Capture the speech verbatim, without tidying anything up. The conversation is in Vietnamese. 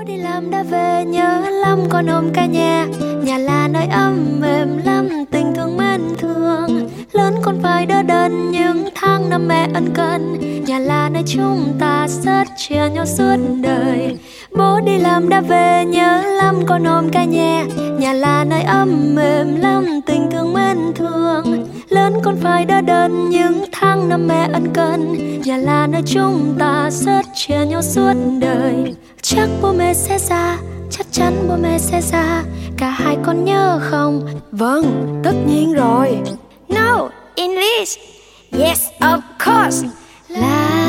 Bố đi làm đã về nhớ lắm con ôm cả nhà. Nhà là nơi ấm mềm lắm, tình thương mến thương. Lớn con phải đỡ đần những tháng năm mẹ ân cần. Nhà là nơi chúng ta rất chia nhau suốt đời. Bố đi làm đã về nhớ lắm con ôm cả nhà. Nhà là nơi ấm mềm lắm, tình thương mến thương. Lớn con phải đỡ đần những tháng năm mẹ ân cần. Nhà là nơi chúng ta rất chia nhau suốt đời. Chắc bố mẹ sẽ già, chắc chắn bố mẹ sẽ già. Cả hai con nhớ không? Vâng, tất nhiên rồi. No, English. Yes, of course. La